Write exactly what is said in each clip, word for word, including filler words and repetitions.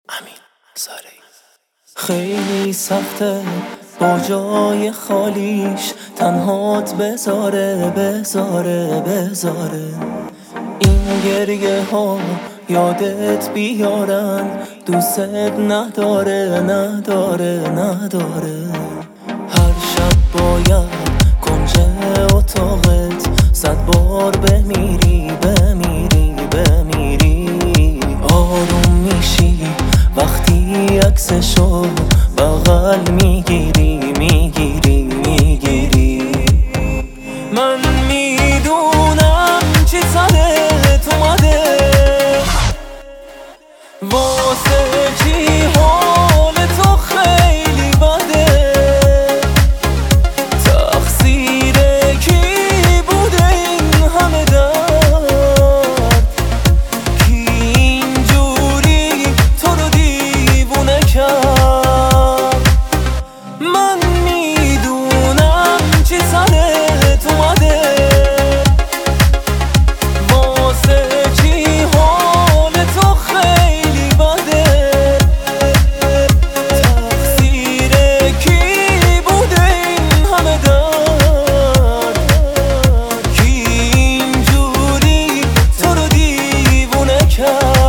امین زارعی. خیلی سخته با جای خالیش تنهات بذاره بذاره بذاره. این گریه ها یادت بیارن دوست نداره نداره نداره. هر شب باید کنج اتاقت صد بار بمیری بمیری بمیری. آروم میشی وقتی عکسشو بغل میگیری میگیری میگیری. من میدونم چی سرت اومده، واسه چی حال تو خیلی بده. تقصیر کی بوده این همه درد، کی اینجوری تو رو دیوونه کرد. من میدونم چی سرت اومده، واسه چی حال تو خیلی بده. تقصیر کی بوده این همه درد، کی اینجوری تو رو دیوونه کرد.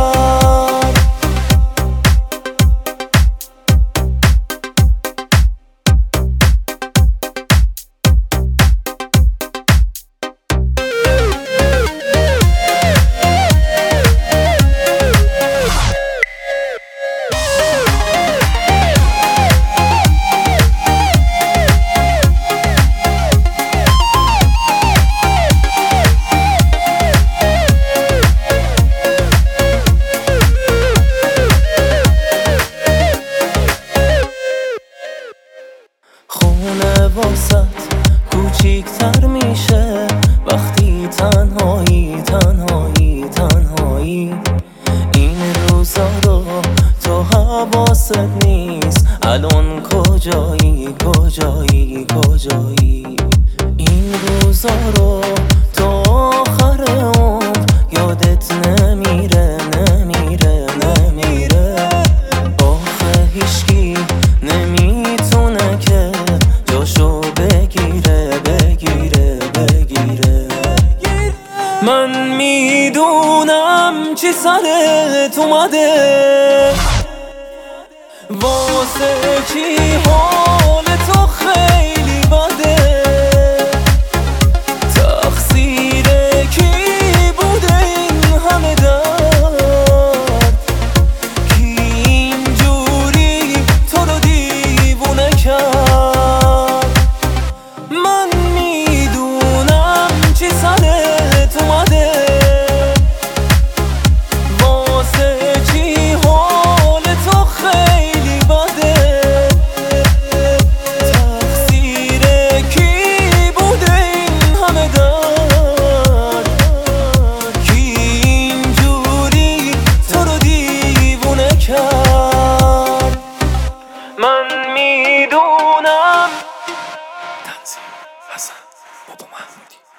خونه واسط کوچیکتر میشه وقتی تنهایی تنهایی تنهایی. این روزا رو تو حواست نیست، الان کجایی کجایی کجایی. این روزا رو تو آخر عمر یادت نمیره نمیره نمیره. آخه هیچکی نمیتونه که جاشو بگیره بگیره بگیره. من میدونم چی سرت اومده، واسه چی حال تو خیلی بده. تقصیر کی بوده این همه درد، کی اینجوری تو رو دیوونه کرد. من میدونم چی سرت اومده، واسه چی حال تو خیلی بده. تقصیر کی بوده این همه درد، کی اینجوری تو رو دیوونه کرد. من میدونم. تنظیم حسن بابا محمودی.